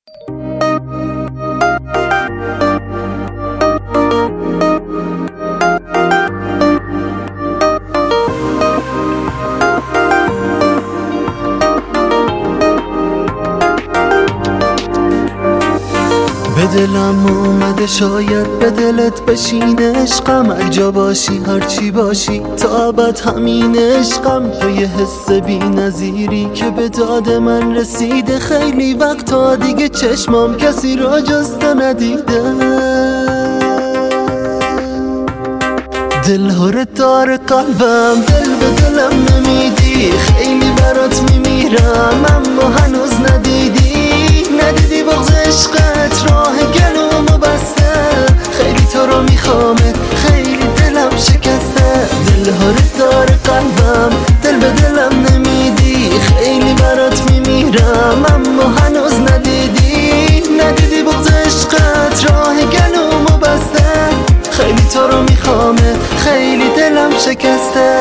به دلم اومده شاید به دلت بشینه عشقم، هر جا باشی هر چی باشی تا ابد همین عشقم. تو یه حس بی نظیری که به داد من رسیده، خیلی وقتا دیگه چشمام کسی را جز تو ندیده. دل دار قلبم، دل به دلم نمیدی، خیلی برات میمیرم اما هنوز ندیدی بغض عشقت راه گلومو بسته. خیلی تو رو میخوامه، خیلی دلم شکسته. دار قلبم، دل به دلم نمیدی، خیلی برات میمیرم اما هنوز ندیدی بغض عشقت راه گلومو بسته. خیلی تو رو میخوامه، خیلی دلم شکسته.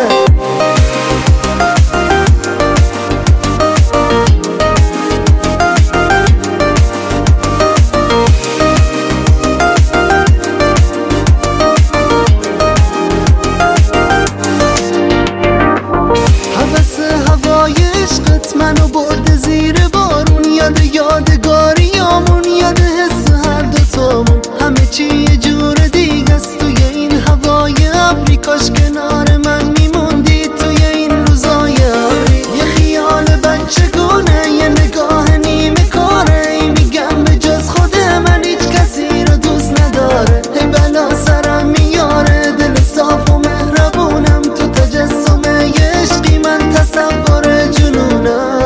منو برده زیر بارون، یادگاریامون، یاد حس هر دوتامون. همه چی یه جور دیگه است توی این هوای ابری، کاش کنار من میموندی توی این روزای ابری. یه خیال بچگونه، یه نگاه نیمه کاره، میگم به جز خود من هیچ کسی رو دوست نداره. ای بلا سرم میاره، دل صاف و مهربونم، تو تجسم یه عشقی من تصور جنونم.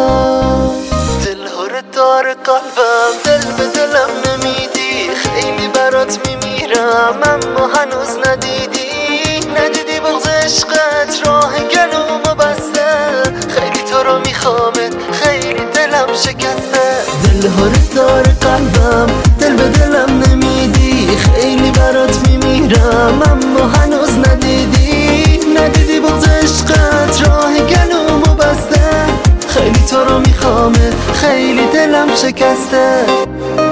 دار قلبم، دل به دلم نمیدی، خیلی برات میمیرم اما هنوز ندیدی بغض عشقت راه گلومو بسته. خیلی تو رو میخوامه، خیلی دلم شکسته. دار قلبم، دل به دلم نمیدی، خیلی برات میمیرم اما هنوز ندیدی بغض عشقت راه گلومو بسته. خیلی تو رو میخوامه، خیلی دلم شکسته.